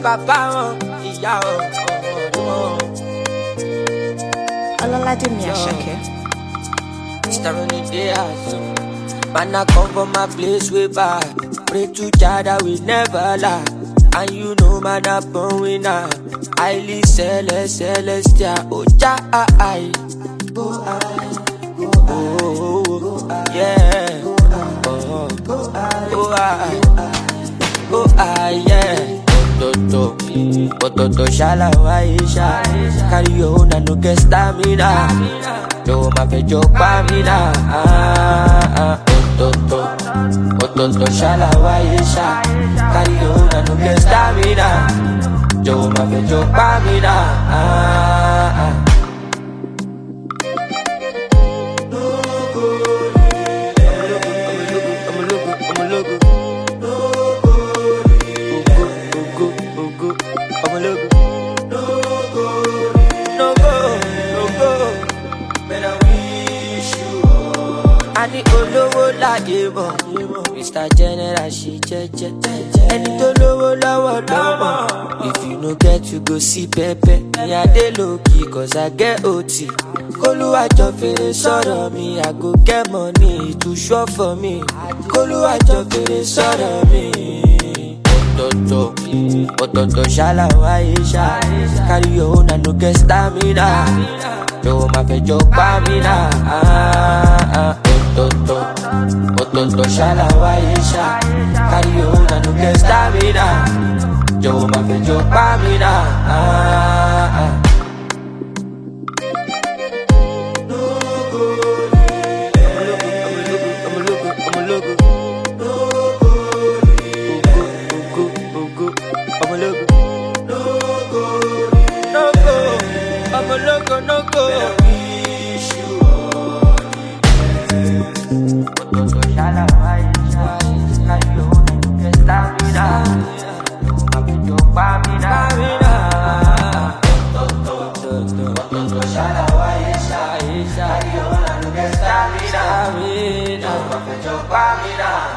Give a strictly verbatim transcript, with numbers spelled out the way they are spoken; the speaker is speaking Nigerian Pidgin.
bàbá wọn, ìyá wọn. Ọlọ́ládé Àṣàkẹ́. Star on the day man, I come from my place way back. Pray to Jah that we never lie. And you know man, I born winner. Highly celestial. Oh Jah, I, oh I, oh, oh yeah, oh, oh I, oh I, yeah. Toto, toto, shala waisha. Carry your own and no get stamina. Yo ma fe jo pa mi na. Toto, toto, shala waisha. Carry your own and no get stamina. Yo ma fe jo pa mi na. Ani olówó láyé mọ̀, Mister General ṣe jẹ́jẹ́. Ẹni tó lówó lọ́wọ́ lọ́mọ. If you no get you go see pẹ́pẹ́. Ní adé lókì cause I get O T. Kólúwàjọ fèrè sọ̀rọ̀ mi, I go get money to show for me. Kólúwàjọ fèrè sọ̀rọ̀ mi. Ototo, ototo ṣálá wáyé ṣá. Carry your own and no get stamina. Yo ma fe jo pa mi na. Ototo, ototo shala waisha. Carry your own and no get stamina. Yo ma fe jo pa mi na. Pamina.